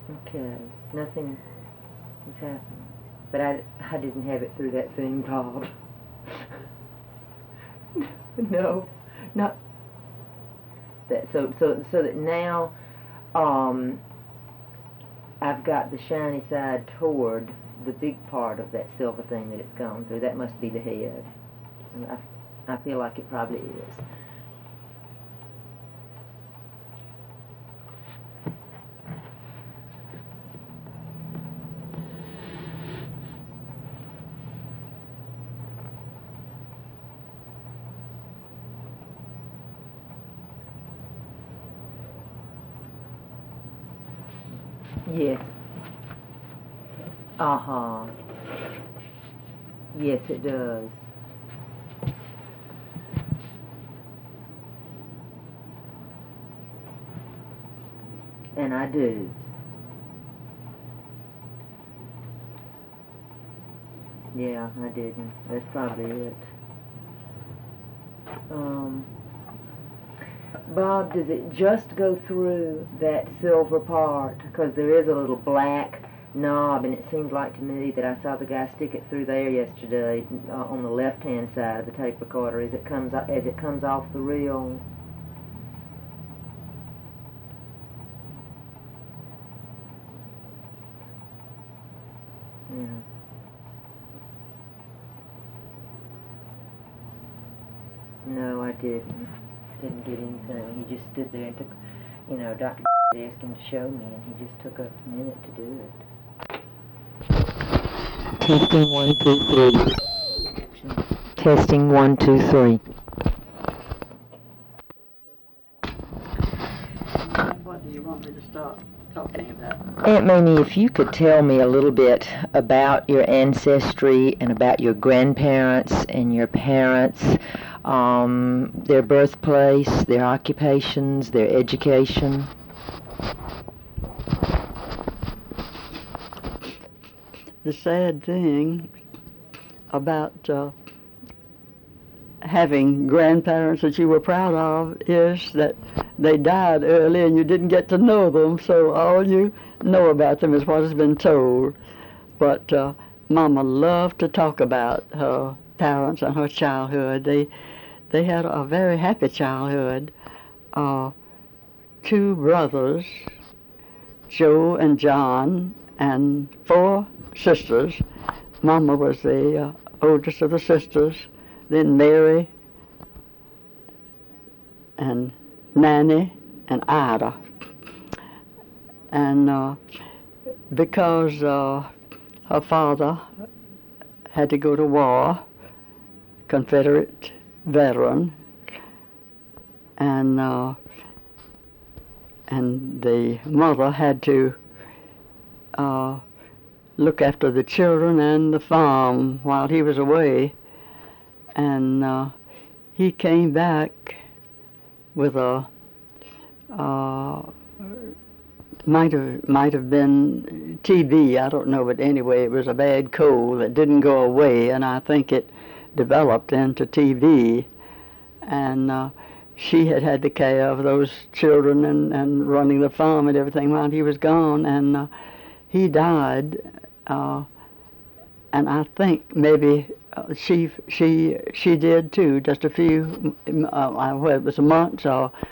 Okay, nothing is happening. But I didn't have it through that thing called. No, not that. So that now, um, I've got the shiny side toward the big part of that silver thing that it's gone through. That must be the head. And I feel like it probably is. Yes. Uh-huh. Yes, it does. And I do. Yeah, I didn't. That's probably it. Um, Bob, does it just go through that silver part? Because there is a little black knob, and it seems like to me that I saw the guy stick it through there yesterday on the left-hand side of the tape recorder as it comes off the reel. Yeah. No, I didn't. Didn't get anything. He just stood there and took, Dr. asked him to show me, and he just took a minute to do it. Testing 1, 2, 3. Testing 1, 2, 3. What do you want me to start talking about? Aunt Mamie, if you could tell me a little bit about your ancestry and about your grandparents and your parents, their birthplace, their occupations, their education. The sad thing about having grandparents that you were proud of is that they died early and you didn't get to know them, so all you know about them is what has been told. But Mama loved to talk about her parents and her childhood. They had a very happy childhood. Two brothers, Joe and John, and four sisters. Mama was the oldest of the sisters, then Mary and Nanny and Ida. And because her father had to go to war, Confederate veteran, and the mother had to look after the children and the farm while he was away. And he came back with a might have been TB, I don't know, but anyway, it was a bad cold that didn't go away, and I think it developed into TB. And she had the care of those children and running the farm and everything while he was gone, and he died. And I think maybe she did too. Just a few, it was months or